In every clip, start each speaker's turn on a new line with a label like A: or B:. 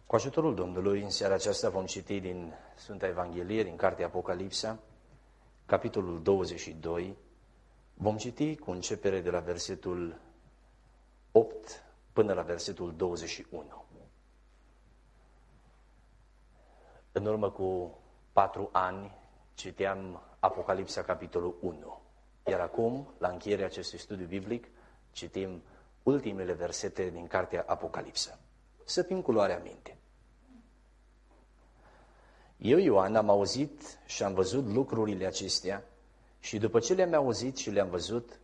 A: Cu ajutorul Domnului, în seara aceasta vom citi din Sfânta Evanghelie, din Cartea Apocalipsa, capitolul 22. Vom citi cu începere de la versetul 8 până la versetul 21. În urmă cu 4 ani citeam Apocalipsa, capitolul 1. Iar acum, la încheierea acestui studiu biblic, citim ultimele versete din Cartea Apocalipsa. Să fim cu luarea minte. Eu, Ioan, am auzit și am văzut lucrurile acestea și după ce le-am auzit și le-am văzut,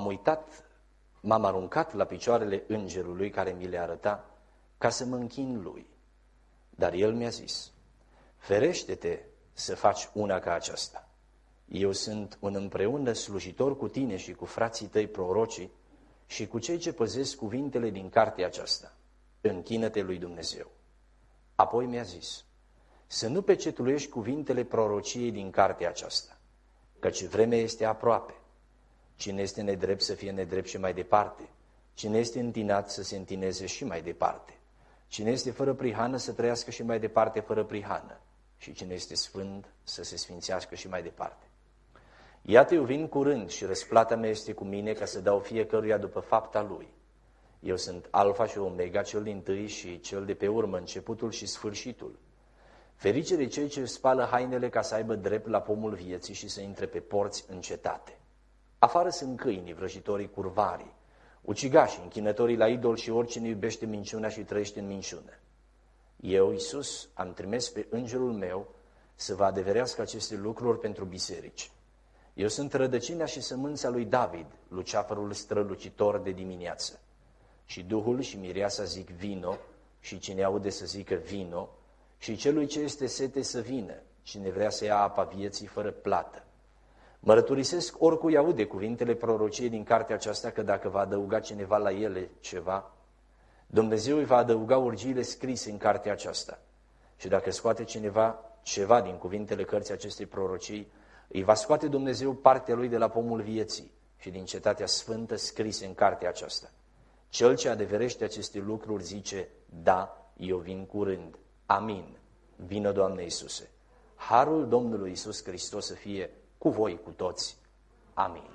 A: m-am aruncat la picioarele îngerului care mi le arăta ca să mă închin lui. Dar el mi-a zis, ferește-te să faci una ca aceasta. Eu sunt un împreună slujitor cu tine și cu frații tăi prorocii și cu cei ce păzesc cuvintele din cartea aceasta. Închină-te lui Dumnezeu. Apoi mi-a zis, să nu pecetuiești cuvintele prorociei din cartea aceasta, căci vremea este aproape. Cine este nedrept să fie nedrept și mai departe, cine este întinat să se întineze și mai departe, cine este fără prihană să trăiască și mai departe fără prihană, și cine este sfânt să se sfințească și mai departe. Iată, eu vin curând și răsplata mea este cu mine ca să dau fiecăruia după fapta lui. Eu sunt Alfa și Omega, cel dintâi și cel de pe urmă, începutul și sfârșitul. Ferice de cei ce își spală hainele ca să aibă drept la pomul vieții și să intre pe porți în cetate. Afară sunt câinii, vrăjitorii curvarii, ucigașii, închinătorii la idol și oricine iubește minciuna și trăiește în minciună. Eu, Iisus, am trimis pe îngerul meu să vă adeverească aceste lucruri pentru biserici. Eu sunt rădăcina și sămânța lui David, luceafărul strălucitor de dimineață. Și Duhul și mireasa zic vino, și cine aude să zică vino, și celui ce este sete să vină, cine vrea să ia apa vieții fără plată. Mărturisesc oricui aude cuvintele prorociei din cartea aceasta că dacă va adăuga cineva la ele ceva, Dumnezeu îi va adăuga urgiile scrise în cartea aceasta. Și dacă scoate cineva ceva din cuvintele cărții acestei prorocii, îi va scoate Dumnezeu partea lui de la pomul vieții și din cetatea sfântă scrise în cartea aceasta. Cel ce adeverește aceste lucruri zice, da, eu vin curând. Amin. Vină, Doamne Iisuse. Harul Domnului Iisus Hristos să fie cu voi, cu toți. Amin.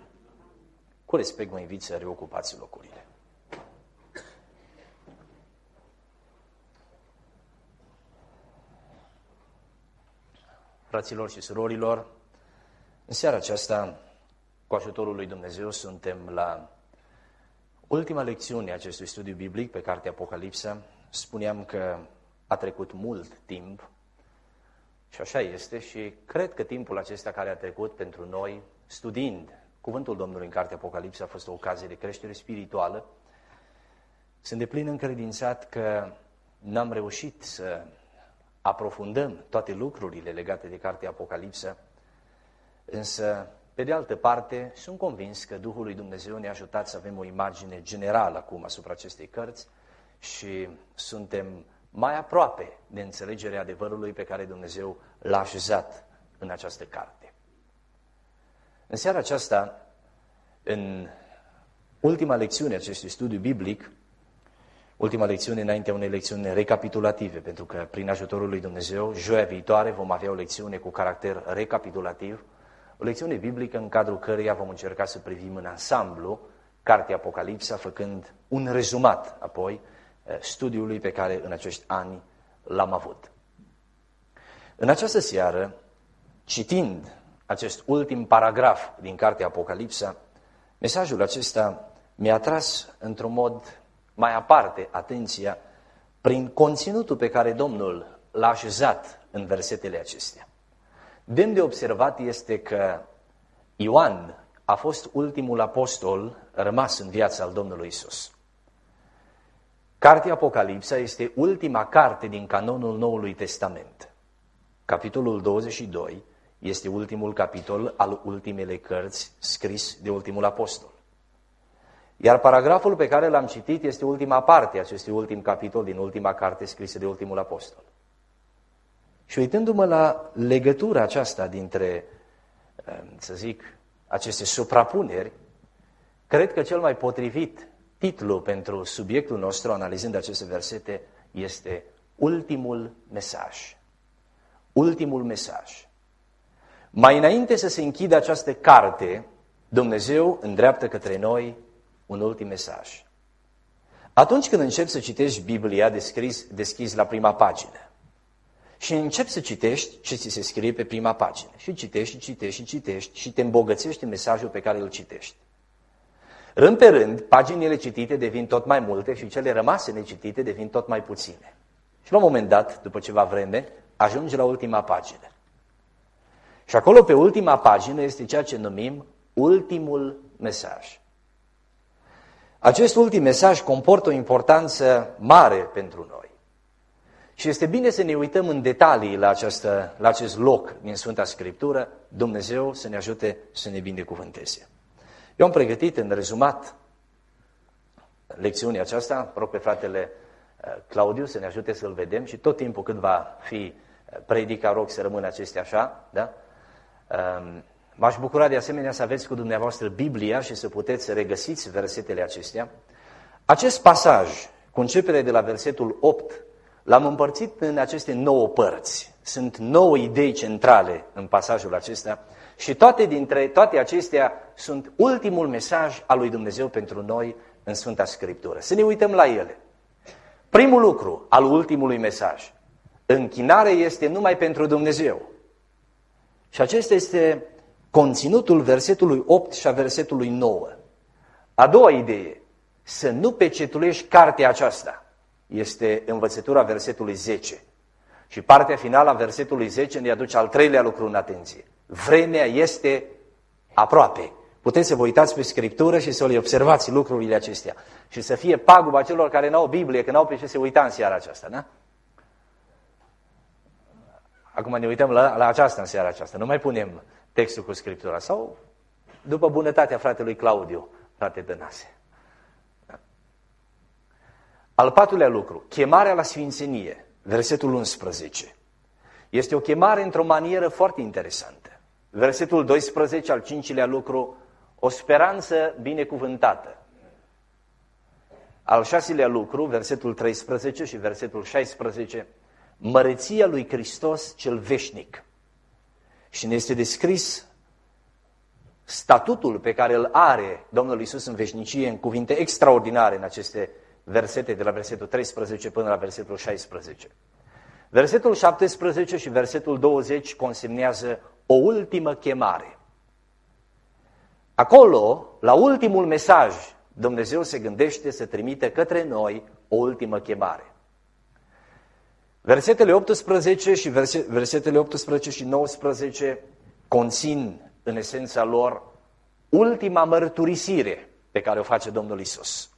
A: Cu respect vă invit să reocupați locurile. Fraților și surorilor, în seara aceasta, cu ajutorul lui Dumnezeu, suntem la ultima lecțiune a acestui studiu biblic pe cartea Apocalipsa. Spuneam că a trecut mult timp și așa este și cred că timpul acesta care a trecut pentru noi, studiind cuvântul Domnului în cartea Apocalipsa, a fost o ocazie de creștere spirituală. Sunt deplin încredințat că n-am reușit să aprofundăm toate lucrurile legate de cartea Apocalipsa, însă, pe de altă parte, sunt convins că Duhul lui Dumnezeu ne-a ajutat să avem o imagine generală acum asupra acestei cărți și suntem mai aproape de înțelegerea adevărului pe care Dumnezeu l-a așezat în această carte. În seara aceasta, în ultima lecțiune a acestui studiu biblic, ultima lecțiune înaintea unei lecțiuni recapitulative, pentru că prin ajutorul lui Dumnezeu, joia viitoare vom avea o lecțiune cu caracter recapitulativ, o lecțiune biblică în cadrul căreia vom încerca să privim în ansamblu cartea Apocalipsa, făcând un rezumat apoi studiului pe care în acești ani l-am avut. În această seară, citind acest ultim paragraf din cartea Apocalipsa, mesajul acesta mi-a atras într-un mod mai aparte atenția prin conținutul pe care Domnul l-a așezat în versetele acestea. Demn de observat este că Ioan a fost ultimul apostol rămas în viața al Domnului Isus. Cartea Apocalipsa este ultima carte din canonul Noului Testament. Capitolul 22 este ultimul capitol al ultimelei cărți scris de ultimul apostol. Iar paragraful pe care l-am citit este ultima parte a acestui ultim capitol din ultima carte scrisă de ultimul apostol. Și uitându-mă la legătura aceasta dintre, să zic, aceste suprapuneri, cred că cel mai potrivit titlu pentru subiectul nostru, analizând aceste versete, este ultimul mesaj. Ultimul mesaj. Mai înainte să se închidă această carte, Dumnezeu îndreaptă către noi un ultim mesaj. Atunci când începi să citești Biblia, deschizi la prima pagină. Și începi să citești ce ți se scrie pe prima pagină. Și citești, și citești, și citești, și te îmbogățești în mesajul pe care îl citești. Rând pe rând, paginile citite devin tot mai multe și cele rămase necitite devin tot mai puține. Și la un moment dat, după ceva vreme, ajungi la ultima pagină. Și acolo, pe ultima pagină, este ceea ce numim ultimul mesaj. Acest ultim mesaj comportă o importanță mare pentru noi. Și este bine să ne uităm în detalii la acest loc din Sfânta Scriptură, Dumnezeu să ne ajute să ne binecuvânteze. Eu am pregătit în rezumat lecțiunea aceasta, rog pe fratele Claudiu să ne ajute să-l vedem și tot timpul cât va fi predica, rog să rămână acestea așa, da? M-aș bucura de asemenea să aveți cu dumneavoastră Biblia și să puteți regăsiți versetele acestea. Acest pasaj, cu începere de la versetul 8, l-am împărțit în aceste 9 părți. Sunt 9 idei centrale în pasajul acesta și toate acestea sunt ultimul mesaj al lui Dumnezeu pentru noi în Sfânta Scriptură. Să ne uităm la ele. Primul lucru al ultimului mesaj. Închinarea este numai pentru Dumnezeu. Și acesta este conținutul versetului 8 și a versetului 9. A doua idee, să nu pecetulești cartea aceasta. Este învățătura versetului 10. Și partea finală a versetului 10 ne aduce al treilea lucru în atenție. Vremea este aproape. Puteți să vă uitați pe Scriptură și să le observați lucrurile acestea. Și să fie paguba celor care n-au Biblie, că n-au pe ce se uita în seara aceasta, da? Acum ne uităm la aceasta în seara aceasta. Nu mai punem textul cu Scriptura. Sau după bunătatea fratelui Claudiu, frate Tănase. Da? Al patrulea lucru, chemarea la sfințenie, versetul 11. Este o chemare într-o manieră foarte interesantă. Versetul 12, al 5-lea lucru, o speranță binecuvântată. Al 6-lea lucru, versetul 13 și versetul 16, măreția lui Hristos cel veșnic. Și ne este descris statutul pe care îl are Domnul Iisus în veșnicie în cuvinte extraordinare în aceste versete, de la versetul 13 până la versetul 16. Versetul 17 și versetul 20 consemnează o ultimă chemare. Acolo, la ultimul mesaj, Dumnezeu se gândește să trimite către noi o ultimă chemare. Versetele 18 și versetele 18 și 19 conțin în esența lor ultima mărturisire pe care o face Domnul Iisus.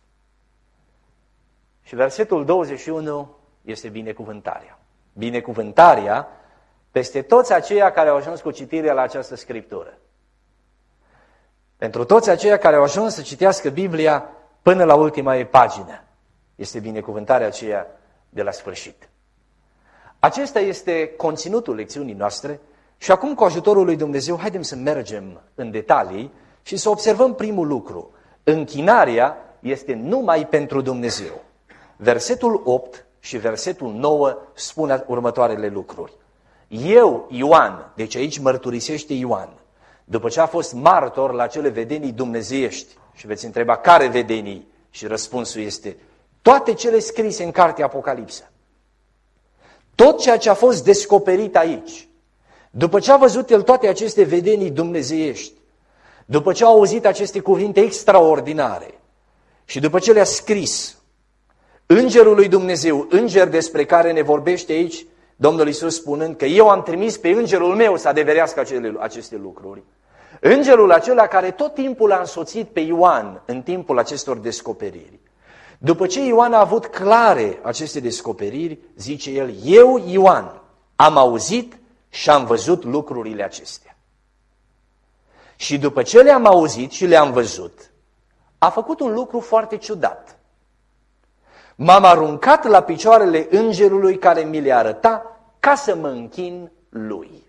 A: Și versetul 21 este binecuvântarea. Binecuvântarea peste toți aceia care au ajuns cu citirea la această Scriptură. Pentru toți aceia care au ajuns să citească Biblia până la ultima ei pagină. Este binecuvântarea aceea de la sfârșit. Acesta este conținutul lecțiunii noastre și acum cu ajutorul lui Dumnezeu haidem să mergem în detalii și să observăm primul lucru. Închinarea este numai pentru Dumnezeu. Versetul 8 și versetul 9 spun următoarele lucruri. Eu, Ioan, deci aici mărturisește Ioan, după ce a fost martor la cele vedenii dumnezeiești, și veți întreba care vedenii, și răspunsul este toate cele scrise în cartea Apocalipsa. Tot ceea ce a fost descoperit aici, după ce a văzut el toate aceste vedenii dumnezeiești, după ce a auzit aceste cuvinte extraordinare și după ce le-a scris, Îngerul lui Dumnezeu, înger despre care ne vorbește aici Domnul Iisus spunând că eu am trimis pe îngerul meu să adeverească aceste lucruri. Îngerul acela care tot timpul a însoțit pe Ioan în timpul acestor descoperiri. După ce Ioan a avut clare aceste descoperiri, zice el, eu, Ioan, am auzit și am văzut lucrurile acestea. Și după ce le-am auzit și le-am văzut, a făcut un lucru foarte ciudat. M-am aruncat la picioarele îngerului care mi le arăta ca să mă închin lui.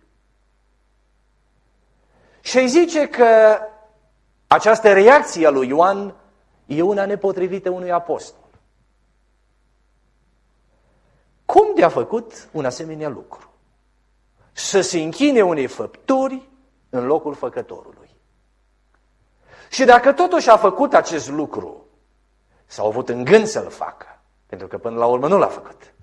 A: Și îi zice că această reacție a lui Ioan e una nepotrivită unui apostol. Cum Cum de-a făcut un asemenea lucru? Să se închine unei făpturi în locul făcătorului. Și dacă totuși a făcut acest lucru, s-a avut în gând să-l facă, pentru că până la urmă nu l-a făcut.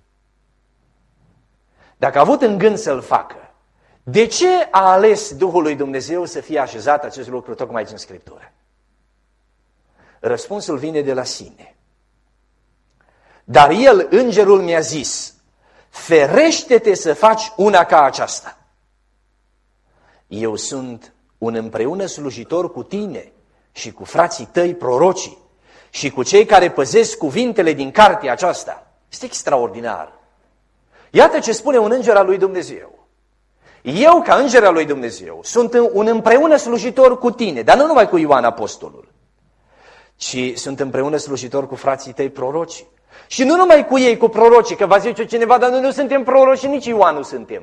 A: Dacă a avut în gând să-l facă, de ce a ales Duhul lui Dumnezeu să fie așezat acest lucru tocmai aici în Scriptură? Răspunsul vine de la sine. Dar el, îngerul, mi-a zis, ferește-te să faci una ca aceasta. Eu sunt un împreună slujitor cu tine și cu frații tăi prorocii și cu cei care păzesc cuvintele din cartea aceasta. Este extraordinar. Iată ce spune un înger al lui Dumnezeu. Eu, ca înger al lui Dumnezeu, sunt un împreună slujitor cu tine, dar nu numai cu Ioan apostolul, ci sunt împreună slujitor cu frații tăi proroci. Și nu numai cu ei, cu prorocii, că va zice cineva, dar noi nu suntem proroci și nici Ioan nu suntem.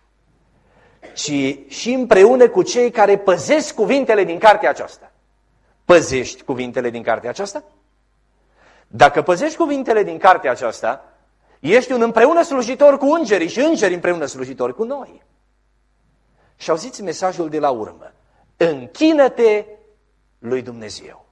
A: Ci și împreună cu cei care păzesc cuvintele din cartea aceasta. Păzești cuvintele din cartea aceasta? Dacă păzești cuvintele din cartea aceasta, ești un împreună slujitor cu îngerii și îngerii împreună slujitori cu noi. Și auziți mesajul de la urmă. Închină-te lui Dumnezeu.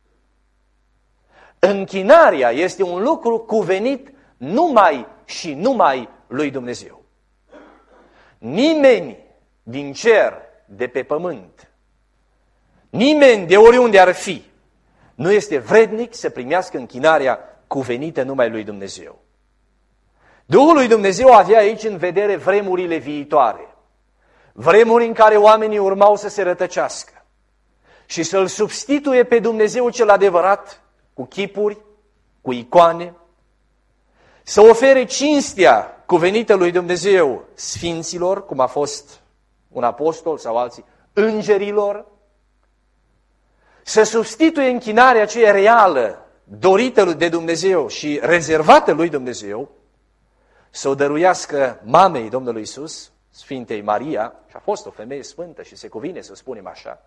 A: Închinarea este un lucru cuvenit numai și numai lui Dumnezeu. Nimeni din cer, de pe pământ, nimeni de oriunde ar fi, nu este vrednic să primească închinarea cuvenită numai lui Dumnezeu. Duhul lui Dumnezeu avea aici în vedere vremurile viitoare, vremuri în care oamenii urmau să se rătăcească și să-L substituie pe Dumnezeu cel adevărat cu chipuri, cu icoane, să ofere cinstea cuvenită lui Dumnezeu sfinților, cum a fost un apostol sau alții, îngerilor, să substituie închinarea aceea reală, dorită de Dumnezeu și rezervată lui Dumnezeu, să o dăruiască mamei Domnului Iisus, Sfintei Maria, și a fost o femeie sfântă și se cuvine să spunem așa.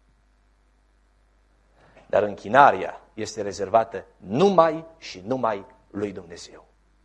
A: Dar închinarea este rezervată numai și numai lui Dumnezeu.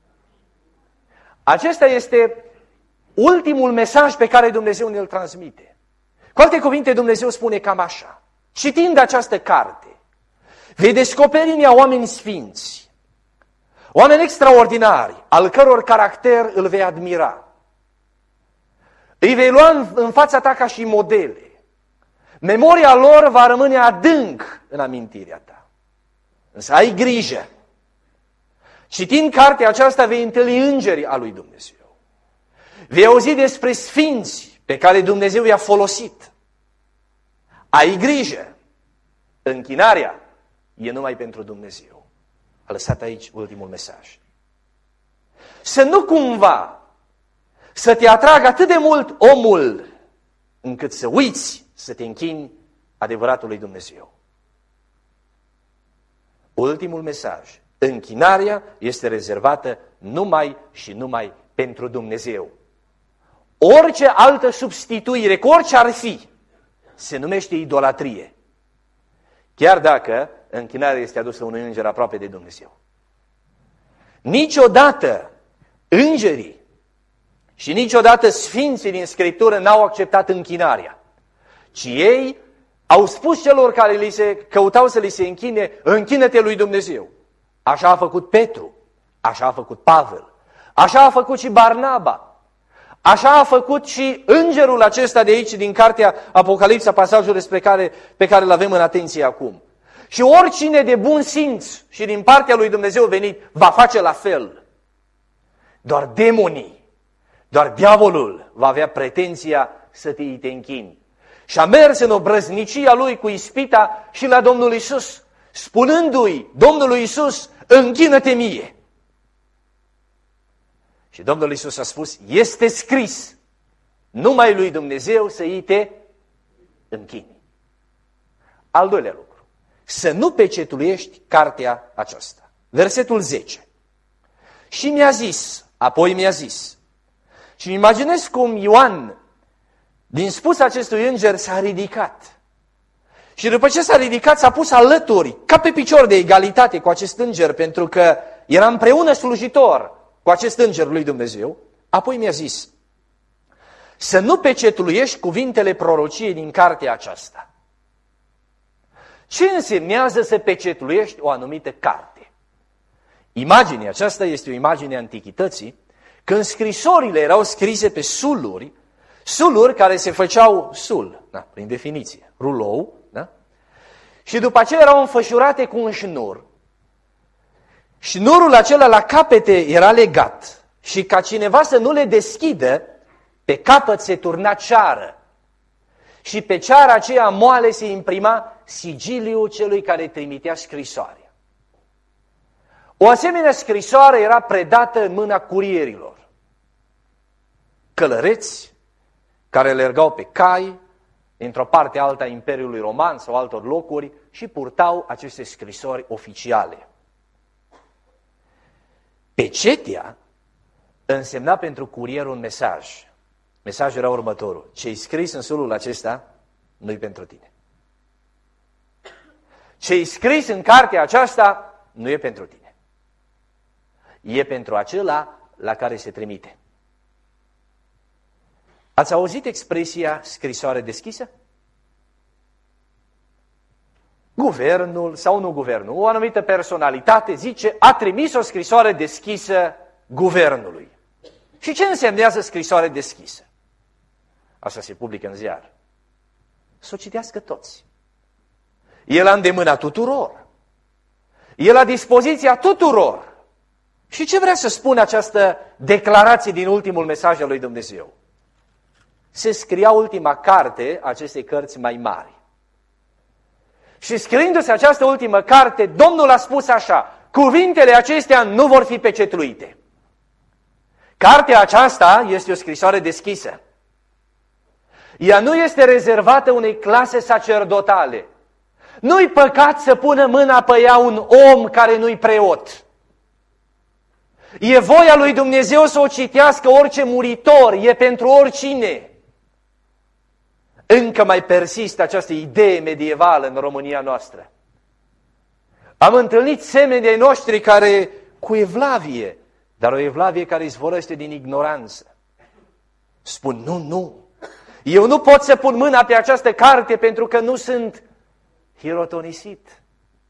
A: Acesta este ultimul mesaj pe care Dumnezeu ne-l transmite. Cu alte cuvinte, Dumnezeu spune cam așa. Citind această carte, vei descoperi în ea oameni sfinți, oameni extraordinari, al căror caracter îl vei admira. Îi vei lua în fața ta ca și modele. Memoria lor va rămâne adânc în amintirea ta. Însă ai grijă. Citind cartea aceasta vei întâlni îngerii a lui Dumnezeu. Vei auzi despre sfinți pe care Dumnezeu i-a folosit. Ai grijă. Închinarea e numai pentru Dumnezeu. A lăsat aici ultimul mesaj. Să nu cumva să te atragă atât de mult omul încât să uiți să te închini adevăratului Dumnezeu. Ultimul mesaj. Închinarea este rezervată numai și numai pentru Dumnezeu. Orice altă substituire, cu orice ar fi, se numește idolatrie. Chiar dacă închinarea este adusă unui înger aproape de Dumnezeu. Niciodată îngerii și niciodată sfinții din Scriptură n-au acceptat închinarea, ci ei au spus celor care căutau să li se închine, închină-te lui Dumnezeu. Așa a făcut Petru, așa a făcut Pavel, așa a făcut și Barnaba, așa a făcut și îngerul acesta de aici din cartea Apocalipsa, pasajul pe care îl avem în atenție acum. Și oricine de bun simț și din partea lui Dumnezeu venit va face la fel. Doar demonii, doar diavolul va avea pretenția să te închini. Și a mers în obrăznicia lui cu ispita și la Domnul Iisus, spunându-i Domnului Iisus, închină-te mie. Și Domnul Iisus a spus, este scris, numai lui Dumnezeu să îi te închini. Al doilea lucru, să nu pecetuiești cartea aceasta. Versetul 10. Și mi-a zis, apoi mi-a zis, și îmi imaginez cum Ioan, din spus acestui înger, s-a ridicat. Și după ce s-a ridicat, s-a pus alături, ca pe picior de egalitate cu acest înger, pentru că era împreună slujitor cu acest înger lui Dumnezeu, apoi mi-a zis, să nu pecetluiești cuvintele prorociei din cartea aceasta. Ce însemnează să pecetluiești o anumită carte? Imaginea aceasta este o imagine a antichității, când scrisorile erau scrise pe suluri care se făceau prin definiție, rulou, da? Și după aceea erau înfășurate cu un șnur. Șnurul acela la capete era legat și ca cineva să nu le deschidă, pe capăt se turna ceară. Și pe ceara aceea moale se imprima sigiliul celui care trimitea scrisoarea. O asemenea scrisoare era predată în mâna curierilor. Călăreți care alergau pe cai, într-o parte alta a Imperiului Roman sau altor locuri și purtau aceste scrisori oficiale. Pecetea însemna pentru curier un mesaj. Mesajul era următorul. Ce-i scris în sulul acesta nu-i pentru tine. Ce-i scris în cartea aceasta nu e pentru tine. E pentru acela la care se trimite. Ați auzit expresia scrisoare deschisă? Guvernul sau nu guvernul, o anumită personalitate zice, a trimis o scrisoare deschisă guvernului. Și ce însemnează scrisoare deschisă? Asta se publică în ziar. Să o citească toți. E la îndemâna tuturor. E la dispoziția tuturor. Și ce vrea să spună această declarație din ultimul mesaj al lui Dumnezeu? Se scria ultima carte a acestei cărți mai mari. Și scriindu-se această ultimă carte, Domnul a spus așa, cuvintele acestea nu vor fi pecetluite. Cartea aceasta este o scrisoare deschisă. Ea nu este rezervată unei clase sacerdotale. Nu-i păcat să pună mâna pe ea un om care nu-i preot. E voia lui Dumnezeu să o citească orice muritor, e pentru oricine. Încă mai persistă această idee medievală în România noastră. Am întâlnit semeni ai noștri care, cu evlavie, dar o evlavie care izvorăște din ignoranță, spun, nu, eu nu pot să pun mâna pe această carte pentru că nu sunt hirotonisit.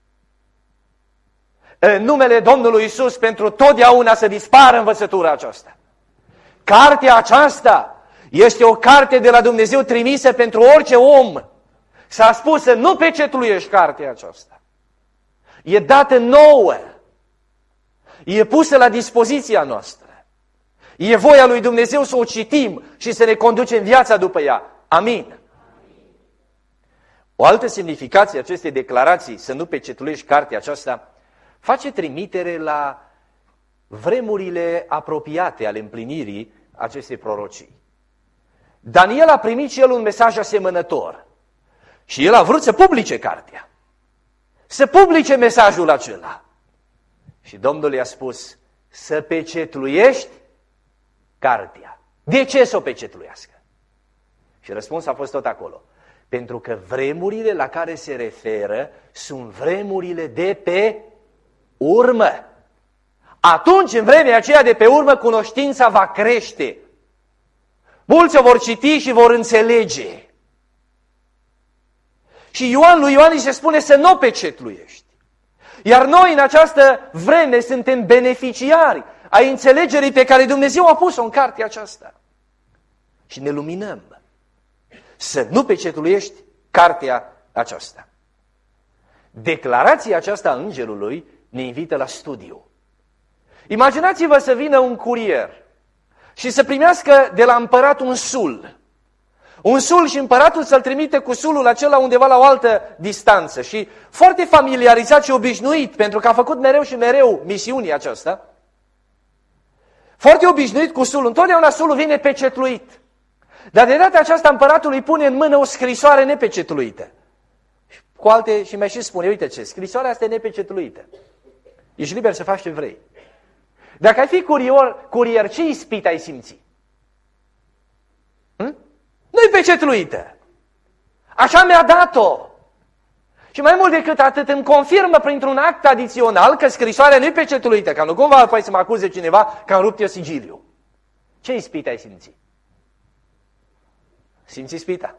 A: În numele Domnului Iisus, pentru totdeauna să dispară învățătura aceasta. Cartea aceasta este o carte de la Dumnezeu trimisă pentru orice om. S-a spus să nu pecetluiești cartea aceasta. E dată nouă. E pusă la dispoziția noastră. E voia lui Dumnezeu să o citim și să ne conducem viața după ea. Amin. O altă semnificație a acestei declarații, să nu pecetluiești cartea aceasta, face trimitere la vremurile apropiate ale împlinirii acestei prorocii. Daniel a primit și el un mesaj asemănător și el a vrut să publice cartea, să publice mesajul acela. Și Domnul i-a spus să pecetluiești cartea. De ce să o pecetluiască? Și răspunsul a fost tot acolo. Pentru că vremurile la care se referă sunt vremurile de pe urmă. Atunci, în vremea aceea de pe urmă, cunoștința va crește. Mulți o vor citi și vor înțelege. Și lui Ioan îi se spune să nu pecetluiești. Iar noi în această vreme suntem beneficiari ai înțelegerii pe care Dumnezeu a pus-o în cartea aceasta. Și ne luminăm. Să nu pecetluiești cartea aceasta. Declarația aceasta a îngerului ne invită la studiu. Imaginați-vă să vină un curier și să primească de la împărat un sul. Un sul și împăratul să-l trimite cu sulul acela undeva la o altă distanță. Și foarte familiarizat și obișnuit, pentru că a făcut mereu și mereu misiunea aceasta, foarte obișnuit cu sulul. Întotdeauna sulul vine pecetluit. Dar de data aceasta împăratul îi pune în mână o scrisoare nepecetluită. Cu alte, și mai și spune, uite ce, scrisoarea asta e nepecetluită. Ești liber să faci ce vrei. Dacă ai fi curier, ce ispit ai simți? Nu-i pecetluită. Așa mi-a dat-o. Și mai mult decât atât, îmi confirmă printr-un act adițional că scrisoarea nu-i pecetuită, ca nu cumva apoi să mă acuze cineva că am rupt eu sigiliu. Ce ispită ai simțit? Simți ispita?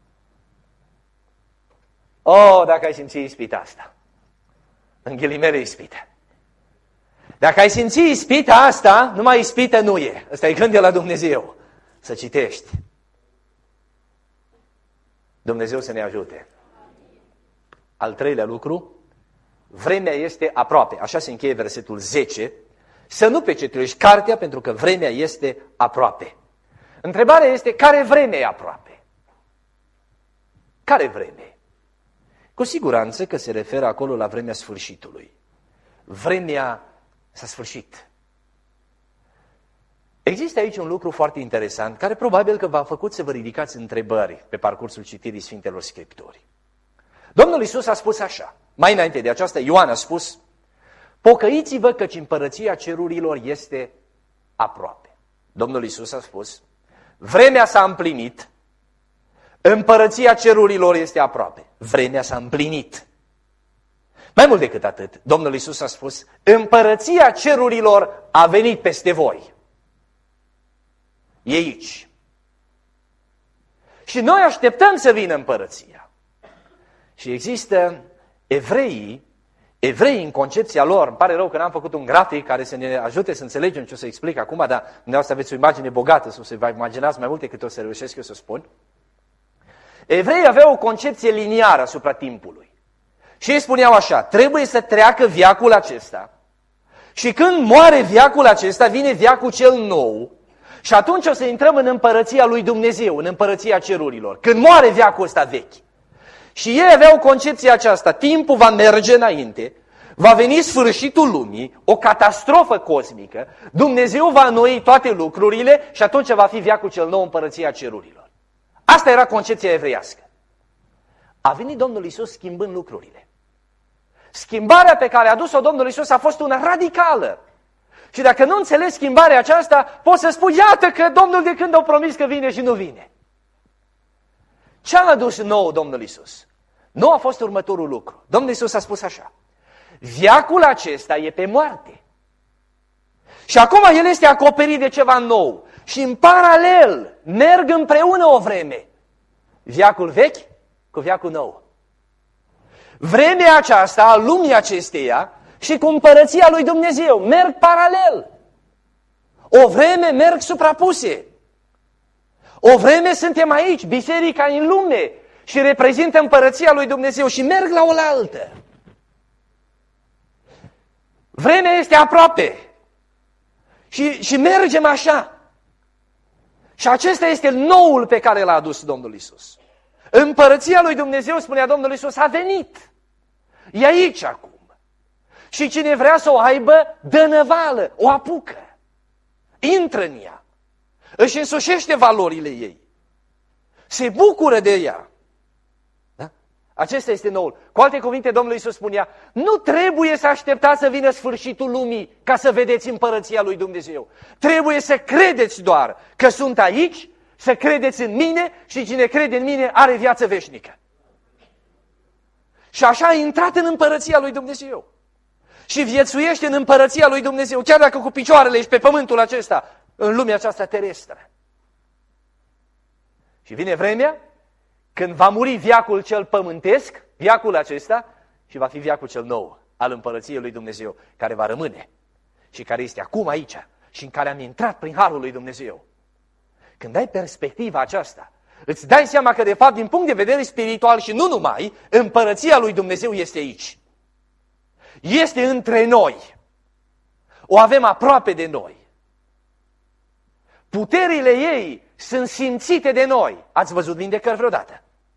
A: Dacă ai simțit ispita asta. În ghilimele ispită. Dacă ai simțit ispita asta, numai ispită nu e. Ăsta e gândul de la Dumnezeu. Să citești. Dumnezeu să ne ajute. Al treilea lucru, vremea este aproape. Așa se încheie versetul 10. Să nu pecetuiești cartea pentru că vremea este aproape. Întrebarea este, care vreme e aproape? Care vreme? Cu siguranță că se referă acolo la vremea sfârșitului. Vremea s-a sfârșit. Există aici un lucru foarte interesant, care probabil că v-a făcut să vă ridicați întrebări pe parcursul citirii Sfintelor Scripturi. Domnul Iisus a spus așa, mai înainte de aceasta, Ioan a spus, pocăiți-vă căci împărăția cerurilor este aproape. Domnul Iisus a spus, vremea s-a împlinit, împărăția cerurilor este aproape. Vremea s-a împlinit. Mai mult decât atât, Domnul Iisus a spus, împărăția cerurilor a venit peste voi. E aici. Și noi așteptăm să vină împărăția. Și există evrei în concepția lor, îmi pare rău că n-am făcut un grafic care să ne ajute să înțelegem ce o să explic acum, dar dumneavoastră aveți o imagine bogată, să vă imaginați mai multe cât o să reușesc eu să spun. Evreii aveau o concepție liniară asupra timpului. Și ei spuneau așa, trebuie să treacă veacul acesta. Și când moare veacul acesta, vine veacul cel nou. Și atunci o să intrăm în împărăția lui Dumnezeu, în împărăția cerurilor. Când moare veacul ăsta vechi. Și ei aveau concepția aceasta, timpul va merge înainte, va veni sfârșitul lumii, o catastrofă cosmică, Dumnezeu va înnoi toate lucrurile și atunci va fi veacul cel nou, împărăția cerurilor. Asta era concepția evreiască. A venit Domnul Iisus schimbând lucrurile. Schimbarea pe care a adus-o Domnul Iisus a fost una radicală. Și dacă nu înțelegi schimbarea aceasta, poți să spui, iată că Domnul de când a promis că vine și nu vine. Ce a adus nou Domnul Iisus? Nou a fost următorul lucru. Domnul Iisus a spus așa, veacul acesta e pe moarte. Și acum el este acoperit de ceva nou. Și în paralel merg împreună o vreme. Veacul vechi cu veacul nou. Vremea aceasta a lumii acesteia și cu împărăția lui Dumnezeu merg paralel. O vreme merg suprapuse. O vreme suntem aici, biserica în lume și reprezintă împărăția lui Dumnezeu și merg la oaltă. Vremea este aproape și mergem așa. Și acesta este noul pe care l-a adus Domnul Iisus. Împărăția lui Dumnezeu, spunea Domnul Iisus, a venit. E aici acum. Și cine vrea să o aibă, dă năvală, o apucă. Intră în ea. Își însușește valorile ei. Se bucură de ea. Da? Acesta este noul. Cu alte cuvinte, Domnul Iisus spunea, nu trebuie să așteptați să vină sfârșitul lumii ca să vedeți împărăția lui Dumnezeu. Trebuie să credeți doar că sunt aici, să credeți în mine și cine crede în mine are viață veșnică. Și așa a intrat în împărăția lui Dumnezeu. Și viețuiește în împărăția lui Dumnezeu, chiar dacă cu picioarele ești pe pământul acesta, în lumea aceasta terestră. Și vine vremea când va muri veacul cel pământesc, veacul acesta, și va fi veacul cel nou al împărăției lui Dumnezeu, care va rămâne și care este acum aici și în care am intrat prin harul lui Dumnezeu. Când ai perspectiva aceasta, îți dai seama că de fapt din punct de vedere spiritual și nu numai, împărăția lui Dumnezeu este aici. Este între noi. O avem aproape de noi. Puterile ei sunt simțite de noi. Ați văzut vindecări vreodată?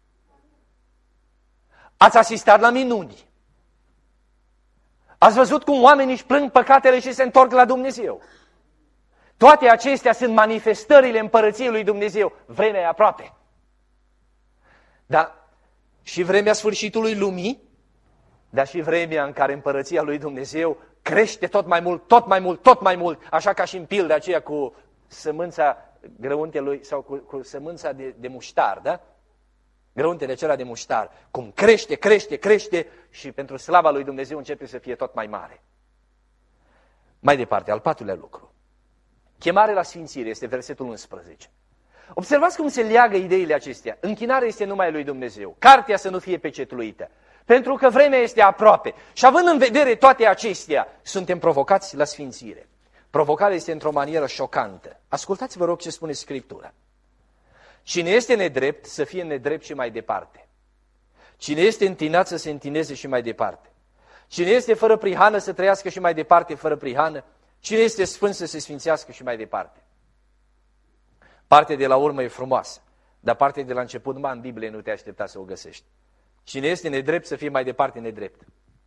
A: Ați asistat la minuni? Ați văzut cum oamenii își plâng păcatele și se întorc la Dumnezeu? Toate acestea sunt manifestările împărăției lui Dumnezeu. Vremea e aproape. Dar și vremea sfârșitului lumii, dar și vremea în care împărăția lui Dumnezeu crește tot mai mult, tot mai mult, tot mai mult, așa ca și în pilda aceea cu sămânța grăuntelui sau cu sămânța de muștar, da? Grăuntele acela de muștar, cum crește și pentru slava lui Dumnezeu începe să fie tot mai mare. Mai departe, al patrulea lucru. Chemare la sfințire este versetul 11. Observați cum se leagă ideile acestea. Închinarea este numai lui Dumnezeu. Cartea să nu fie pecetluită. Pentru că vremea este aproape. Și având în vedere toate acestea, suntem provocați la sfințire. Provocarea este într-o manieră șocantă. Ascultați, vă rog, ce spune Scriptura. Cine este nedrept, să fie nedrept și mai departe. Cine este întinat, să se întineze și mai departe. Cine este fără prihană, să trăiască și mai departe fără prihană. Cine este sfânt, să se sfințească și mai departe. Partea de la urmă e frumoasă, dar partea de la început numai în Biblie nu te aștepta să o găsești. Cine este nedrept, să fie mai departe nedrept.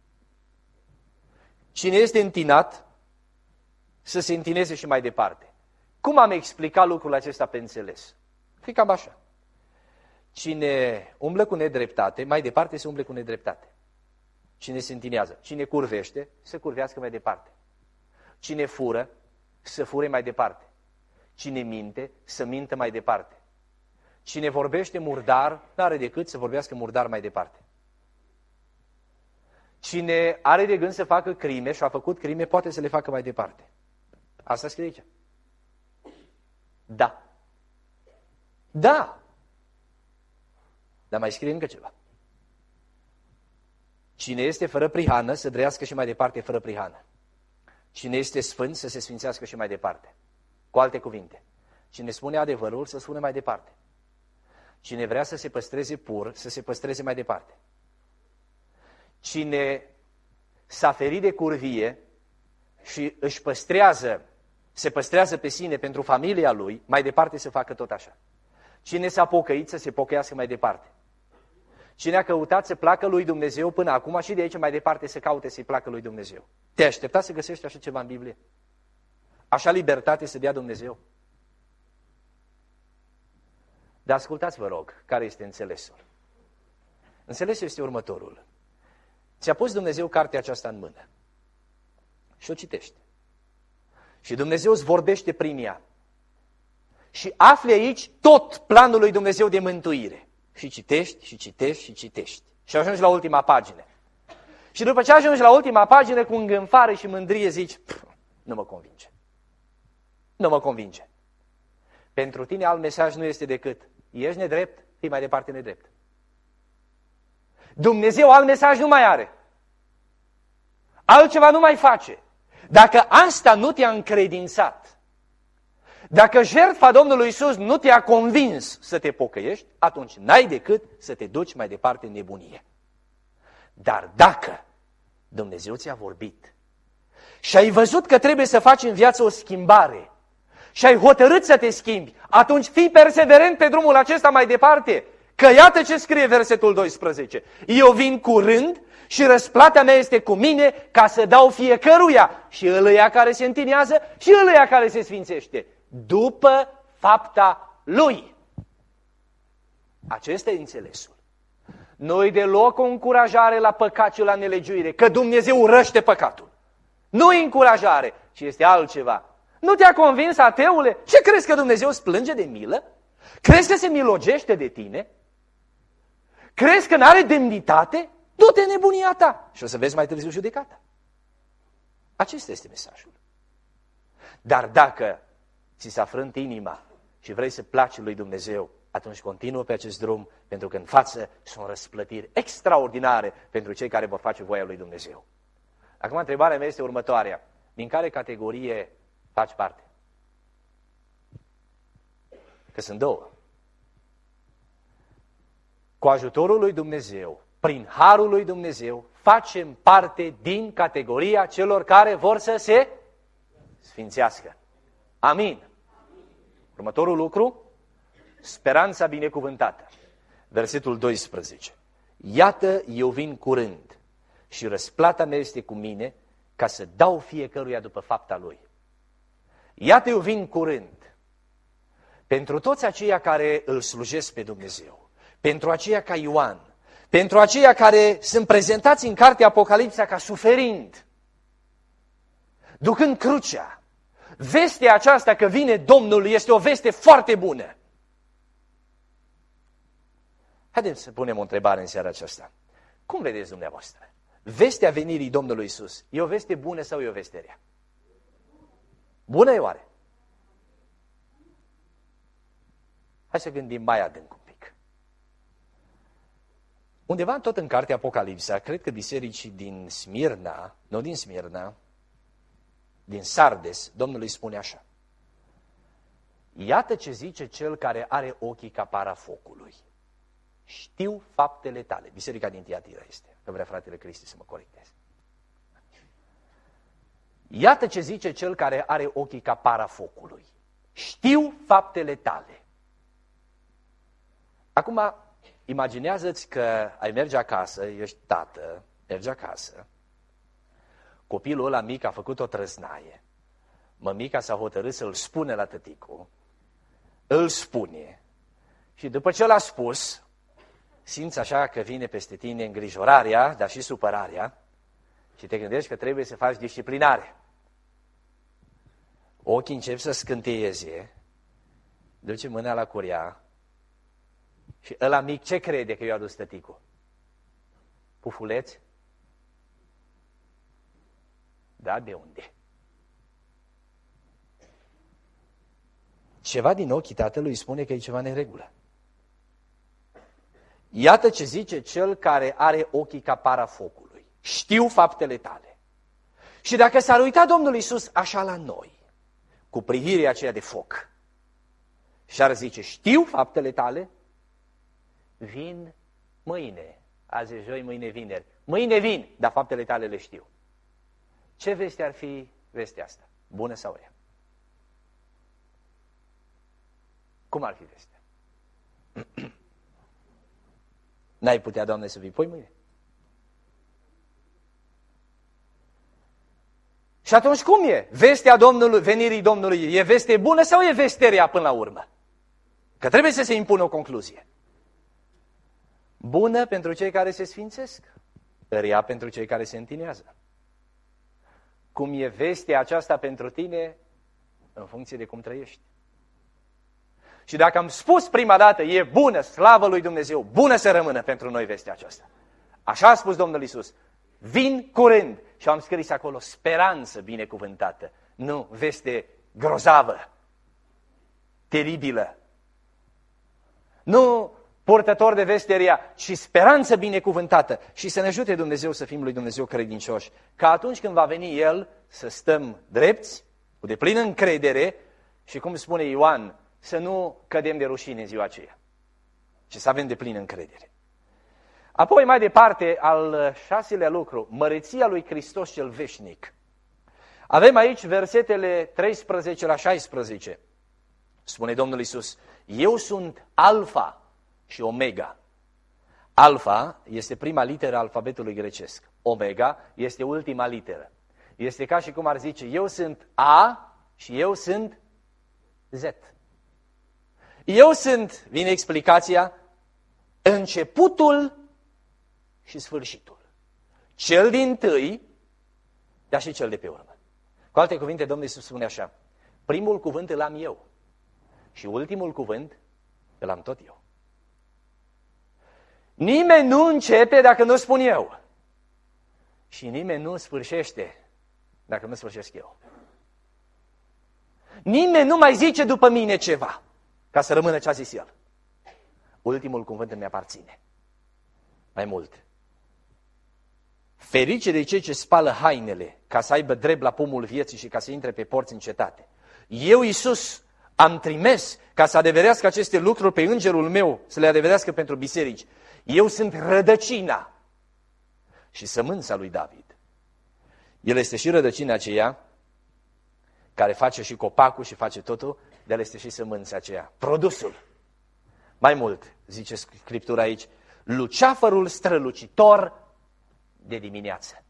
A: Cine este întinat, să se întineze și mai departe. Cum am explicat lucrul acesta pe înțeles? Fii cam așa. Cine umblă cu nedreptate, mai departe se umble cu nedreptate. Cine se întinează, cine curvește, să curvească mai departe. Cine fură, să fure mai departe. Cine minte, să mintă mai departe. Cine vorbește murdar, n-are decât să vorbească murdar mai departe. Cine are de gând să facă crime și a făcut crime, poate să le facă mai departe. Asta scrie aici. Da. Da. Dar mai scrie încă ceva. Cine este fără prihană, să trăiască și mai departe fără prihană. Cine este sfânt, să se sfințească și mai departe. Cu alte cuvinte, cine spune adevărul, să spune mai departe. Cine vrea să se păstreze pur, să se păstreze mai departe. Cine s-a ferit de curvie și se păstrează pe sine pentru familia lui, mai departe să facă tot așa. Cine s-a pocăit, să se pocăiască mai departe. Cine a căutat să placă lui Dumnezeu până acum și de aici mai departe să caute să-i placă lui Dumnezeu. Te-ai aștepta să găsești așa ceva în Biblie? Așa libertate să dea Dumnezeu? Dar ascultați, vă rog, care este înțelesul. Înțelesul este următorul. Ți-a pus Dumnezeu cartea aceasta în mână și o citești. Și Dumnezeu îți vorbește prin ea. Și afli aici tot planul lui Dumnezeu de mântuire. Și citești, și citești, și citești. Și ajungi la ultima pagină. Și după ce ajungi la ultima pagină, cu îngânfare și mândrie zici, nu mă convinge. Nu mă convinge. Pentru tine alt mesaj nu este decât, ești nedrept, fii mai departe nedrept. Dumnezeu alt mesaj nu mai are. Altceva nu mai face. Dacă asta nu te-a încredințat, dacă jertfa Domnului Iisus nu te-a convins să te pocăiești, atunci n-ai decât să te duci mai departe în nebunie. Dar dacă Dumnezeu ți-a vorbit și ai văzut că trebuie să faci în viață o schimbare și ai hotărât să te schimbi, atunci fii perseverent pe drumul acesta mai departe. Că iată ce scrie versetul 12. Eu vin curând și răsplata mea este cu mine ca să dau fiecăruia, și ălăia care se întinează și ălăia care se sfințește, după fapta lui. Acesta e înțelesul. Nu-i deloc o încurajare la păcat și la nelegiuire, că Dumnezeu urăște păcatul. Nu-i încurajare, ci este altceva. Nu te-a convins, ateule? Ce crezi, că Dumnezeu îți plânge de milă? Crezi că se milogește de tine? Crezi că n-are demnitate? Du-te nebunia ta și o să vezi mai târziu judecata. Acesta este mesajul. Dar dacă ți s-a frânt inima și vrei să placi lui Dumnezeu, atunci continuă pe acest drum, pentru că în față sunt răsplătiri extraordinare pentru cei care vor face voia lui Dumnezeu. Acum întrebarea mea este următoarea. Din care categorie faci parte? Că sunt două. Cu ajutorul lui Dumnezeu, prin harul lui Dumnezeu, facem parte din categoria celor care vor să se sfințească. Amin. Următorul lucru, speranța binecuvântată. Versetul 12. Iată, eu vin curând și răsplata mea este cu mine ca să dau fiecăruia după fapta lui. Iată, eu vin curând. Pentru toți aceia care îl slujesc pe Dumnezeu, pentru aceia ca Ioan, pentru aceia care sunt prezentați în cartea Apocalipsa ca suferind, ducând crucea, vestea aceasta că vine Domnul este o veste foarte bună. Haideți să punem o întrebare în seara aceasta. Cum vedeți dumneavoastră? Vestea venirii Domnului Iisus, e o veste bună sau e o veste rea? Bună e oare? Hai să gândim mai adânc un pic. Undeva tot în cartea Apocalipsa, cred că bisericii din Smirna, nu din Smirna, din Sardes, Domnul îi spune așa. Iată ce zice cel care are ochii ca para focului. Știu faptele tale. Biserica din Tiatira este, că vrea fratele Cristi să mă corecteze. Iată ce zice cel care are ochii ca para focului. Știu faptele tale. Acum, imaginează-ți că ai merge acasă, ești tată, mergi acasă, copilul ăla mic a făcut o trăznaie, mămica s-a hotărât să-l spune la tăticul, îl spune și după ce l-a spus, simți așa că vine peste tine îngrijorarea, dar și supărarea și te gândești că trebuie să faci disciplinare. Ochii încep să scânteieze, duce mâna la curea și ăla mic ce crede că i-a adus tăticul? Pufuleț? Da, de unde? Ceva din ochii tatălui spune că e ceva neregulă. Iată ce zice cel care are ochii ca para focului. Știu faptele tale. Și dacă s-ar uita Domnul Iisus așa la noi, cu privirea aceea de foc, și ar zice, știu faptele tale, vin mâine, azi e joi, mâine vineri, mâine vin, dar faptele tale le știu. Ce veste ar fi vestea asta? Bună sau rea? Cum ar fi vestea? N-ai putea, Doamne, să vii poi mâine? Și atunci cum e? Vestea Domnului, venirii Domnului, e veste bună sau e veste rea până la urmă? Că trebuie să se impună o concluzie. Bună pentru cei care se sfințesc, rea pentru cei care se întinează. Cum e vestea aceasta pentru tine, în funcție de cum trăiești. Și dacă am spus prima dată, e bună, slavă lui Dumnezeu, bună să rămână pentru noi vestea aceasta. Așa a spus Domnul Iisus. Vin curând. Și am scris acolo, speranță binecuvântată. Nu, veste grozavă, teribilă. Nu purtător de veste rea, ci speranță binecuvântată. Și să ne ajute Dumnezeu să fim lui Dumnezeu credincioși. Ca atunci când va veni El, să stăm drepți, cu deplină încredere și, cum spune Ioan, să nu cădem de rușine în ziua aceea, ci să avem deplină încredere. Apoi, mai departe, al șaselea lucru, măreția lui Hristos cel veșnic. Avem aici versetele 13 la 16. Spune Domnul Iisus, eu sunt Alfa și Omega. Alfa este prima literă a alfabetului grecesc. Omega este ultima literă. Este ca și cum ar zice, eu sunt A și eu sunt Z. Eu sunt, vine explicația, începutul și sfârșitul. Cel dintâi, dar și cel de pe urmă. Cu alte cuvinte, Domnul Iisus spune așa, primul cuvânt îl am eu și ultimul cuvânt îl am tot eu. Nimeni nu începe dacă nu spun eu. Și nimeni nu sfârșește dacă nu sfârșesc eu. Nimeni nu mai zice după mine ceva ca să rămână ce a zis el. Ultimul cuvânt îmi aparține. Mai mult. Ferice de cei ce spală hainele ca să aibă drept la pomul vieții și ca să intre pe porți în cetate. Eu, Iisus, am trimis ca să adeverească aceste lucruri pe îngerul meu, să le adeverească pentru biserici. Eu sunt rădăcina și sămânța lui David. El este și rădăcina aceea care face și copacul și face totul, de el este și sămânța aceea, produsul. Mai mult, zice Scriptura aici, luceafărul strălucitor de dimineață.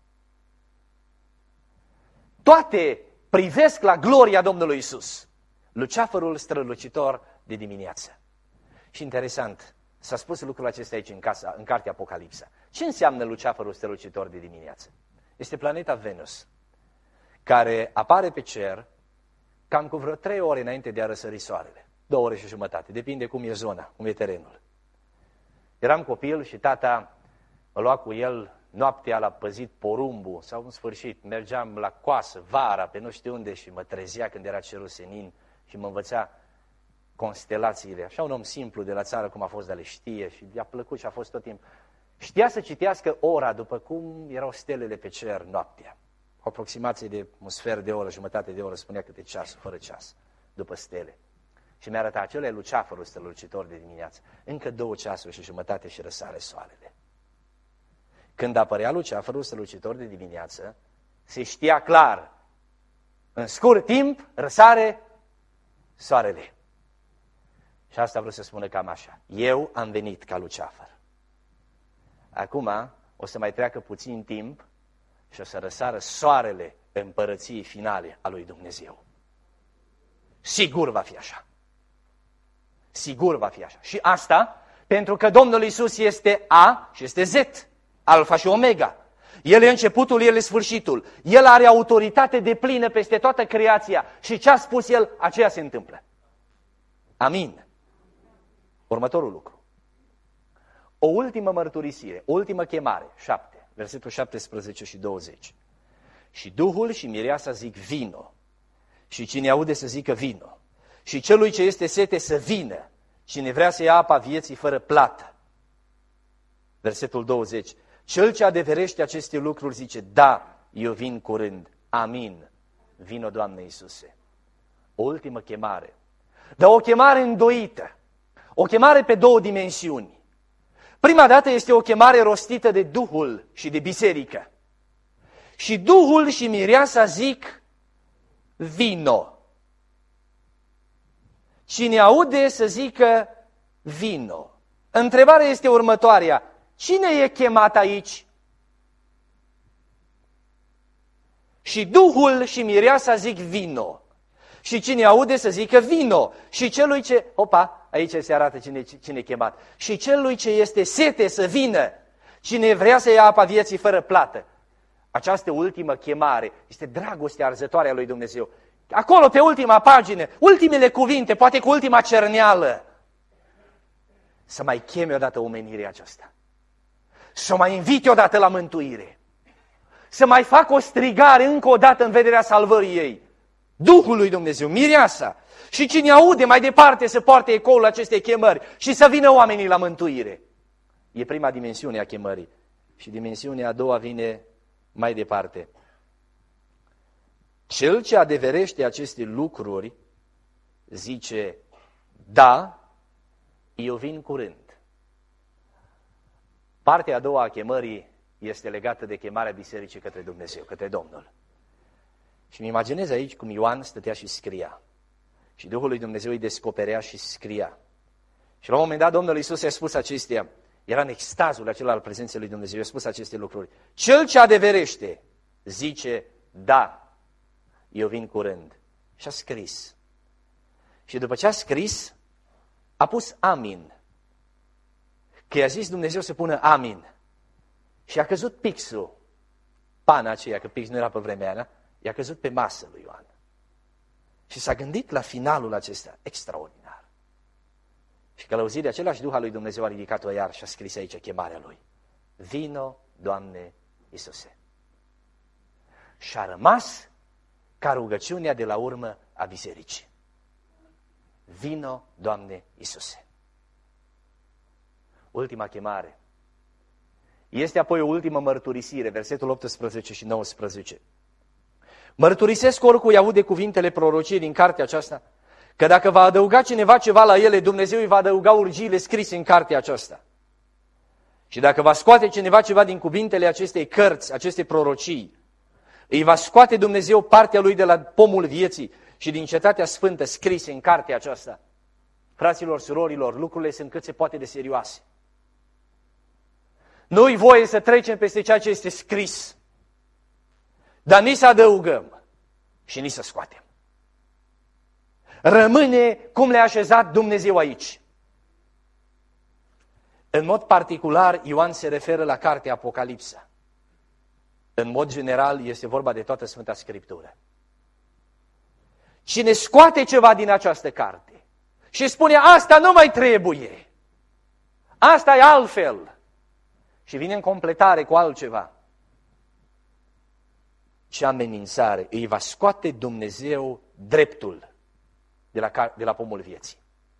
A: Toate privesc la gloria Domnului Iisus. Luceafărul strălucitor de dimineață. Și interesant, s-a spus lucrul acesta aici în cartea Apocalipsa. Ce înseamnă luceafărul strălucitor de dimineață? Este planeta Venus, care apare pe cer cam cu vreo 3 ore înainte de a răsări soarele. 2 ore și jumătate, depinde cum e zona, cum e terenul. Eram copil și tata mă lua cu el noaptea la păzit porumbul sau în sfârșit. Mergeam la coasă, vara, pe nu știu unde și mă trezea când era cerul senin și mă învăța constelațiile. Așa un om simplu de la țară cum a fost, dar le știe și i-a plăcut și a fost tot timpul. Știa să citească ora după cum erau stelele pe cer noaptea. O aproximație de un sfert de oră, jumătate de oră, spunea câte ceas, fără ceas, după stele. Și mi-a arătat, acela e luceafărul strălucitor de dimineață. Încă 2 ceasuri și jumătate și răsare soarele. Când apărea luceafărul strălucitor de dimineață, se știa clar, în scurt timp, răsare soarele. Și asta vreau să spună cam așa. Eu am venit ca luceafăr. Acum o să mai treacă puțin timp și o să răsară soarele împărăției finale a lui Dumnezeu. Sigur va fi așa. Sigur va fi așa. Și asta pentru că Domnul Iisus este A și este Z, Alfa și Omega. El e începutul, El e sfârșitul. El are autoritate deplină peste toată creația și ce a spus El, aceea se întâmplă. Amin. Următorul lucru. O ultimă mărturisire, o ultimă chemare, 7, versetul 17 și 20. Și Duhul și mireasa zic vino. Și cine aude să zică vino. Și celui ce este sete să vină. Cine vrea să ia apa vieții fără plată. Versetul 20. Cel ce adeverește aceste lucruri zice, da, eu vin curând. Amin. Vino, Doamne Iisuse. O ultimă chemare. Dar o chemare îndoită. O chemare pe 2 dimensiuni. Prima dată este o chemare rostită de Duhul și de biserică. Și Duhul și mireasa zic, vino. Cine aude să zică, vino. Întrebarea este următoarea. Cine e chemat aici? Și Duhul și mireasa zic, vino. Și cine aude să zică, vino. Și celui ce... Opa, aici se arată cine e chemat. Și celui ce este sete să vină. Cine vrea să ia apa vieții fără plată. Această ultimă chemare este dragostea arzătoare a lui Dumnezeu. Acolo, pe ultima pagină, ultimele cuvinte, poate cu ultima cerneală. Să mai cheme odată omenirea aceasta. Să mai invite odată la mântuire. Să mai fac o strigare încă o dată în vederea salvării ei. Duhul lui Dumnezeu, mireasa. Și cine aude mai departe să poarte ecoul acestei chemări și să vină oamenii la mântuire. E prima dimensiune a chemării. Și dimensiunea a doua vine mai departe. Cel ce adeverește aceste lucruri zice, da, eu vin curând. Partea a doua a chemării este legată de chemarea bisericii către Dumnezeu, către Domnul. Și îmi imaginez aici cum Ioan stătea și scria. Și Duhul lui Dumnezeu îi descoperea și scria. Și la un moment dat Domnul Iisus i-a spus acestea, era în extazul acela al prezenței lui Dumnezeu, i-a spus aceste lucruri. Cel ce adeverește zice, da, eu vin curând. Și a scris. Și după ce a scris, a pus amin. Că i-a zis Dumnezeu să pună amin. Și a căzut pixul, pana aceea, că pix nu era pe vremea aia, i-a căzut pe masă lui Ioan. Și s-a gândit la finalul acesta, extraordinar. Și călăuzirea același Duh al lui Dumnezeu a ridicat-o iar și a scris aici chemarea lui. Vino, Doamne Iisuse. Și a rămas ca rugăciunea de la urmă a bisericii. Vino, Doamne Iisuse. Ultima chemare. Este apoi o ultimă mărturisire, versetul 18 și 19. Mărturisesc oricui aude cuvintele prorociei din cartea aceasta, că dacă va adăuga cineva ceva la ele, Dumnezeu îi va adăuga urgiile scrise în cartea aceasta. Și dacă va scoate cineva ceva din cuvintele acestei cărți, acestei prorocii, îi va scoate Dumnezeu partea lui de la pomul vieții și din cetatea sfântă scrise în cartea aceasta. Fraților, surorilor, lucrurile sunt cât se poate de serioase. Nu-i voie să trecem peste ceea ce este scris, dar nici să adăugăm și nici să scoatem. Rămâne cum le-a așezat Dumnezeu aici. În mod particular, Ioan se referă la cartea Apocalipsa. În mod general, este vorba de toată Sfânta Scriptură. Cine scoate ceva din această carte și spune, asta nu mai trebuie, Asta e altfel. Și vine în completare cu altceva. Ce amenințare! Îi va scoate Dumnezeu dreptul de la pomul vieții.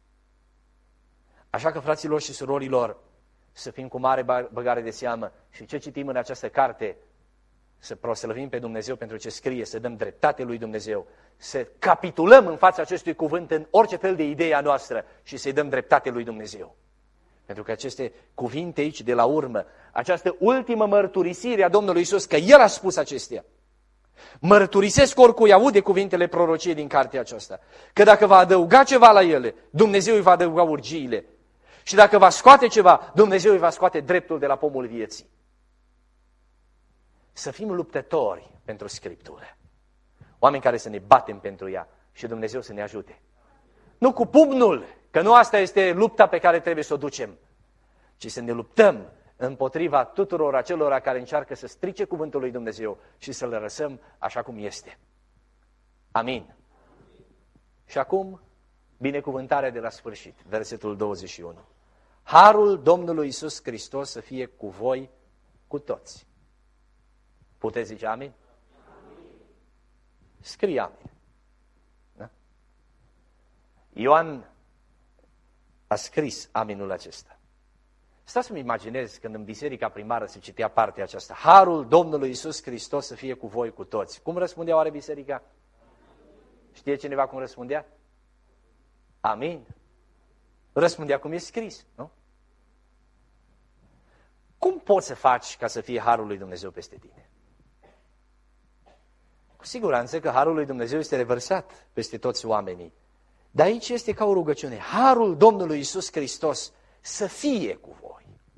A: Așa că, fraților și surorilor, să fim cu mare băgare de seamă și ce citim în această carte, să proslăvim pe Dumnezeu pentru ce scrie, să dăm dreptate lui Dumnezeu, să capitulăm în fața acestui cuvânt în orice fel de idee a noastră și să-i dăm dreptate lui Dumnezeu. Pentru că aceste cuvinte aici de la urmă, această ultimă mărturisire a Domnului Iisus, că El a spus acestea, mărturisesc oricui aude cuvintele prorociei din cartea aceasta, că dacă va adăuga ceva la ele, Dumnezeu îi va adăuga urgiile. Și dacă va scoate ceva, Dumnezeu îi va scoate dreptul de la pomul vieții. Să fim luptători pentru Scriptură. Oameni care să ne batem pentru ea și Dumnezeu să ne ajute. Nu cu pumnul, că nu asta este lupta pe care trebuie să o ducem, ci să ne luptăm împotriva tuturor acelora care încearcă să strice cuvântul lui Dumnezeu și să-l lăsăm așa cum este. Amin. Și acum, binecuvântarea de la sfârșit, versetul 21. Harul Domnului Iisus Hristos să fie cu voi, cu toți. Puteți zice amin? Scrie amin. Da? Ioan a scris aminul acesta. Stați să-mi imaginez când în biserica primară se citea partea aceasta. Harul Domnului Iisus Hristos să fie cu voi, cu toți. Cum răspundea oare biserica? Știe cineva cum răspundea? Amin. Răspundea cum e scris, nu? Cum poți să faci ca să fie Harul lui Dumnezeu peste tine? Cu siguranță că Harul lui Dumnezeu este revărsat peste toți oamenii. Dar aici este ca o rugăciune. Harul Domnului Iisus Hristos să fie cu voi.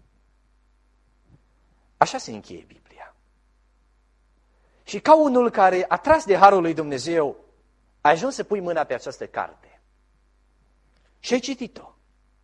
A: Așa se încheie Biblia. Și ca unul care, atras de Harul lui Dumnezeu, a ajuns să pui mâna pe această carte. Și ai citit-o.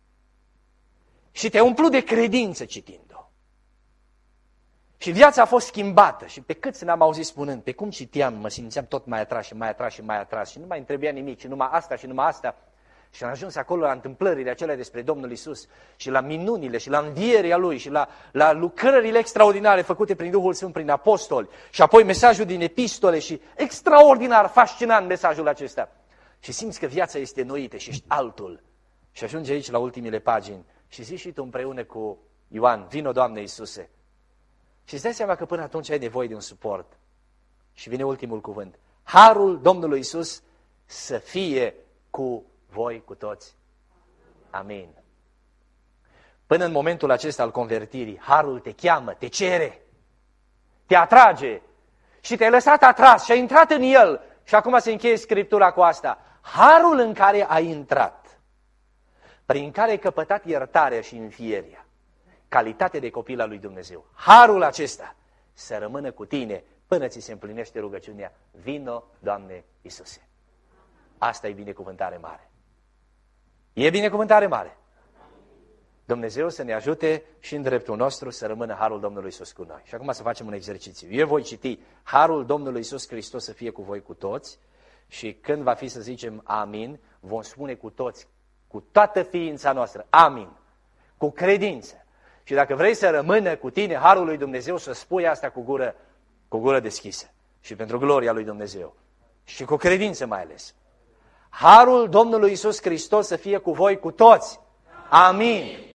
A: Și te-ai umplut de credință citind-o. Și viața a fost schimbată. Și pe cât n-am auzit spunând, pe cum citeam, mă simțeam tot mai atras și mai atras și mai atras. Și nu mai îmi trebuia nimic, și numai asta și numai asta. Și am ajuns acolo la întâmplările acelea despre Domnul Iisus și la minunile și la învierea Lui și la lucrările extraordinare făcute prin Duhul Sfânt, prin apostoli și apoi mesajul din epistole și extraordinar, fascinant mesajul acesta. Și simți că viața este noită și ești altul. Și ajungi aici la ultimile pagini și zici și tu împreună cu Ioan, vino Doamne Iisuse. Și îți dai seama că până atunci ai nevoie de un suport. Și vine ultimul cuvânt. Harul Domnului Iisus să fie cu voi, cu toți. Amin. Până în momentul acesta al convertirii, Harul te cheamă, te cere, te atrage și te-ai lăsat atras și ai intrat în el. Și acum se încheie Scriptura cu asta. Harul în care ai intrat, prin care ai căpătat iertarea și înfierea, calitate de copil al lui Dumnezeu. Harul acesta să rămână cu tine până ți se împlinește rugăciunea. Vino, Doamne Iisuse. Asta e binecuvântare mare. E binecuvântare mare. Dumnezeu să ne ajute și în dreptul nostru să rămână Harul Domnului Iisus cu noi. Și acum să facem un exercițiu. Eu voi citi Harul Domnului Iisus Hristos să fie cu voi, cu toți, și când va fi să zicem amin, vom spune cu toți, cu toată ființa noastră, amin, cu credință. Și dacă vrei să rămână cu tine Harul lui Dumnezeu, să spui asta cu gură deschisă și pentru gloria lui Dumnezeu și cu credință mai ales. Harul Domnului Iisus Hristos să fie cu voi, cu toți. Amin.